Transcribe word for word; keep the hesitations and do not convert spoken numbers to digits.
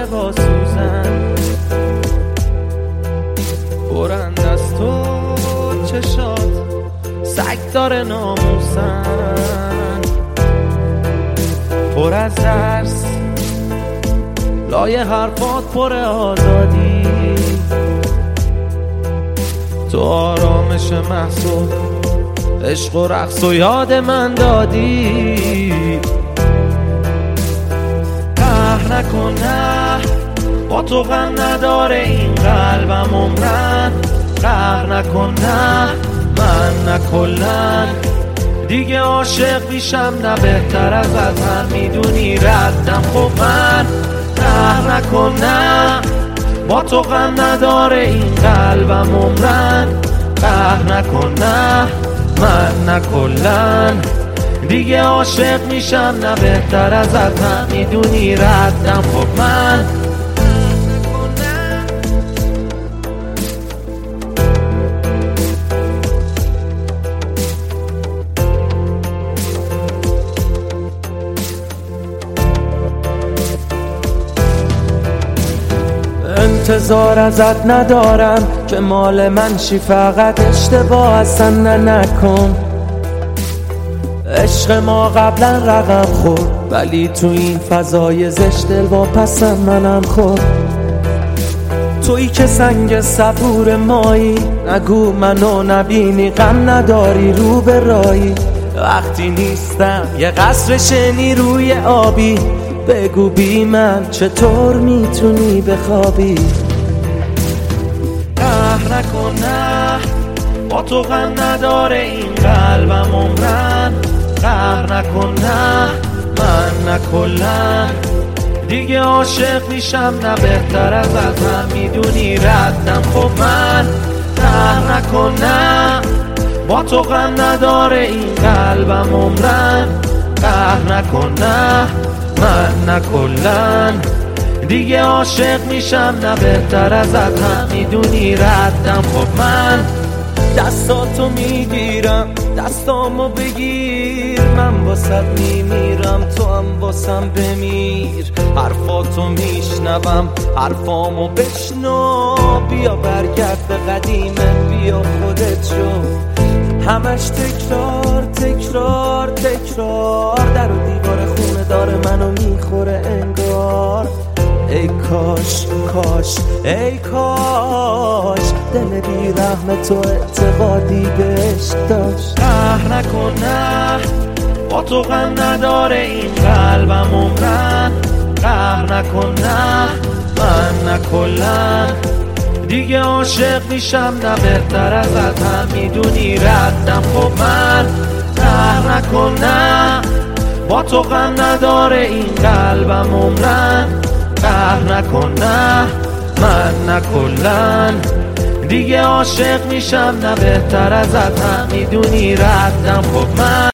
میکنه با سوزن، برند از تو چشات سگ داره ناموسن، پر از درس لای حرفات پر آزادی، تو آرامش محصول عشق و رقص و یاد من دادی. قهر نکن نه، با تو غم نداره این قلبم عمرن، قهر نکن نه، من نه کلن دیگه عاشق میشم، نه بهتر از هم میدونی ردم خب من. قهر نکن نه، با تو غم نداره این قلبم عمرن، قهر نکن نه، من نه کلن دیگه عاشق میشم، نه بهتر از هم میدونی ردم خب من. انتظار ازت ندارم که مال من شی، فقط اشتباه اصلا نه نکن. عشق ما قبلا رقم خورد، ولی تو این فضای زشت دل واپسم منم خورد. تویی که سنگ صبور مایی، نگو منو نبینی غم نداری رو به رایی. وقتی نیستم یه قصر شنی روی آبی، بگو بی من چطور میتونی بخوابی. قهر نکن نه، با تو غم نداره این قلبم عمرن، قهر نکن نه، من نه کلن دیگه عاشق میشم، نه بهتر از هم میدونی ردم خب من. قهر نکن نه، با تو غم نداره این قلبم عمرن، قهر نکن نه، من نه کلن دیگه عاشق میشم، نه بهتر از هم میدونی ردم خب من. دستاتو میگیرم دستامو بگیر، من واسط میمیرم تو هم واسم بمیر. حرفاتو میشنوم حرفامو بشنو، بیا برگرد به قدیمه، بیا خودت شو. همش تکرار تکرار تکرار، در و دیوار خونه داره منو میخوره انگار. ای کاش کاش ای کاش دل بی رحم تو اعتقادی بهش داشت. قهر نکن نه، با تو غم نداره این قلبم عمرن، قهر نکن نه، من نه کلن دیگه عاشق میشم، نه بهتر از هم میدونی ردم خب من. قهر نکن نه، با تو غم نداره این قلبم عمرن، قهر نکن نه، من نه کلن دیگه عاشق میشم، نه بهتر از هم میدونی ردم خب من.